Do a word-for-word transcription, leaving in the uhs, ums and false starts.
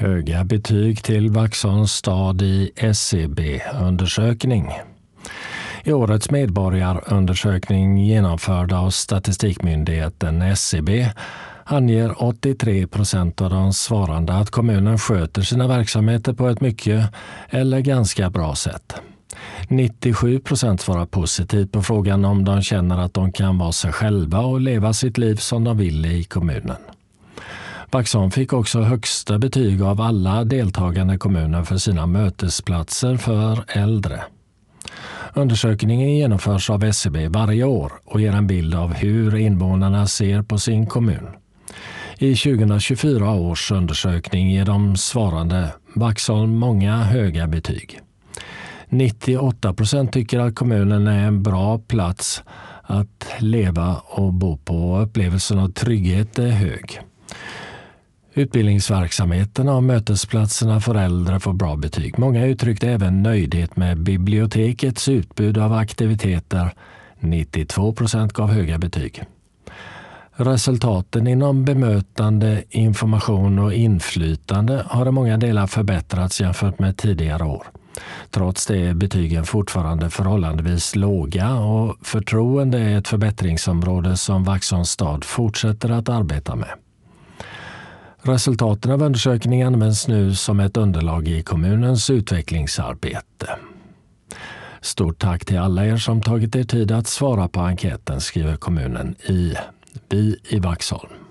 Höga betyg till Vaxholms stad i S C B-undersökning. I årets medborgarundersökning genomförd av Statistikmyndigheten S C B anger åttiotre procent av de svarande att kommunen sköter sina verksamheter på ett mycket eller ganska bra sätt. nittiosju procent svarar positivt på frågan om de känner att de kan vara sig själva och leva sitt liv som de vill i kommunen. Vaxholm fick också högsta betyg av alla deltagande kommuner för sina mötesplatser för äldre. Undersökningen genomförs av S C B varje år och ger en bild av hur invånarna ser på sin kommun. I tjugohundratjugofyra års undersökning ger de svarande Vaxholm många höga betyg. nittioåtta procent tycker att kommunen är en bra plats att leva och bo på och upplevelsen av trygghet är hög. Utbildningsverksamheterna och mötesplatserna för äldre får bra betyg. Många uttryckte även nöjdhet med bibliotekets utbud av aktiviteter. nittiotvå procent gav höga betyg. Resultaten inom bemötande, information och inflytande har i många delar förbättrats jämfört med tidigare år. Trots det är betygen fortfarande förhållandevis låga och förtroende är ett förbättringsområde som Vaxholms stad fortsätter att arbeta med. Resultaten av undersökningen används nu som ett underlag i kommunens utvecklingsarbete. Stort tack till alla er som tagit er tid att svara på enkäten, skriver kommunen i Vi i Vaxholm.